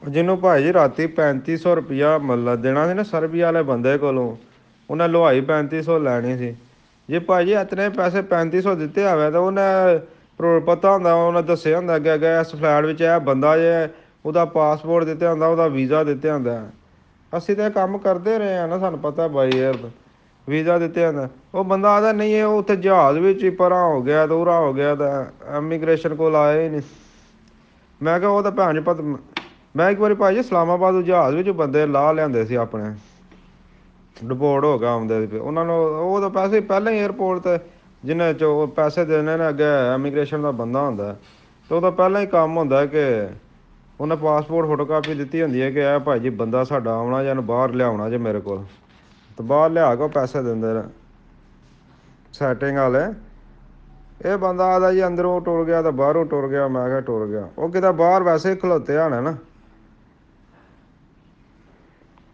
ਜਿਹਨੂੰ ਭਾਈ ਜੀ ਰਾਤੀ 3500 ਰੁਪਇਆ ਮਤਲਬ ਦੇਣਾ ਸੀ ਨਾ ਸਰਬੀਆ ਵਾਲੇ ਬੰਦੇ ਕੋਲੋਂ, ਉਹਨੇ ਲੁਹਾਈ 3500 ਲੈਣੀ ਸੀ। ਜੇ ਭਾਈ ਜੀ ਇਤਨੇ ਪੈਸੇ 3500 ਦਿੱਤੇ ਹੋਵੇ ਤਾਂ ਉਹਨੇ ਪਤਾ ਹੁੰਦਾ, ਉਹਨੇ ਦੱਸਿਆ ਹੁੰਦਾ ਅੱਗੇ ਇਸ ਫਲੈਟ ਵਿੱਚ ਇਹ ਬੰਦਾ ਜੇ ਉਹਦਾ ਪਾਸਪੋਰਟ ਦਿੱਤਾ ਹੁੰਦਾ, ਉਹਦਾ ਵੀਜ਼ਾ ਦਿੱਤਾ ਹੁੰਦਾ। ਅਸੀਂ ਤਾਂ ਇਹ ਕੰਮ ਕਰਦੇ ਰਹੇ ਹਾਂ ਨਾ, ਸਾਨੂੰ ਪਤਾ ਬਾਈ ਯਾਰ ਵੀਜ਼ਾ ਦਿੱਤੇ ਜਾਂਦਾ। ਉਹ ਬੰਦਾ ਆਦਾ ਨਹੀਂ ਇਹ ਉੱਥੇ ਜਹਾਜ਼ ਵਿੱਚ ਹੀ ਪਰਾਂ ਹੋ ਗਿਆ ਦੂਰਾ ਹੋ ਗਿਆ ਤਾਂ ਇਮੀਗ੍ਰੇਸ਼ਨ ਕੋਲ ਆਇਆ ਹੀ ਨਹੀਂ। ਮੈਂ ਕਿਹਾ ਉਹ ਤਾਂ ਭੈਣ ਜੀ ਪਤਾ, ਮੈਂ ਇੱਕ ਵਾਰੀ ਭਾਈ ਜੀ ਇਸਲਾਮਾਬਾਦ ਜਹਾਜ਼ ਵਿੱਚ ਬੰਦੇ ਲਾਹ ਲਿਆਂਦੇ ਸੀ ਆਪਣੇ, ਡਿਪੋਰਟ ਹੋ ਗਿਆ ਆਉਂਦੇ ਸੀ ਉਹਨਾਂ ਨੂੰ, ਉਹ ਤਾਂ ਪੈਸੇ ਪਹਿਲਾਂ ਹੀ ਏਅਰਪੋਰਟ 'ਤੇ ਜਿਹਨੇ 'ਚ ਉਹ ਪੈਸੇ ਦੇਣੇ ਨੇ ਅੱਗੇ ਇਮੀਗ੍ਰੇਸ਼ਨ ਦਾ ਬੰਦਾ ਹੁੰਦਾ, ਅਤੇ ਉਹਦਾ ਪਹਿਲਾਂ ਹੀ ਕੰਮ ਹੁੰਦਾ ਕਿ ਉਹਨੇ ਪਾਸਪੋਰਟ ਫੋਟੋ ਕਾਪੀ ਦਿੱਤੀ ਹੁੰਦੀ ਹੈ ਕਿ ਇਹ ਭਾਈ ਜੀ ਬੰਦਾ ਸਾਡਾ ਆਉਣਾ ਜਾਂ ਇਹਨੂੰ ਬਾਹਰ ਲਿਆਉਣਾ ਜੇ ਮੇਰੇ ਕੋਲ, ਅਤੇ ਬਾਹਰ ਲਿਆ ਕੇ ਉਹ ਪੈਸੇ ਦਿੰਦੇ ਨੇ ਸੈਟਿੰਗ ਵਾਲੇ। ਇਹ ਬੰਦਾ ਆਦਾ ਜੀ ਅੰਦਰੋਂ ਟੁਰ ਗਿਆ ਤਾਂ ਬਾਹਰੋਂ ਟੁਰ ਗਿਆ, ਮੈਂ ਕਿਹਾ ਟੁਰ ਗਿਆ, ਉਹ ਕਿਤੇ ਬਾਹਰ ਵੈਸੇ ਹੀ ਖਲੋਤੇ ਹੋਣੇ ਨਾ।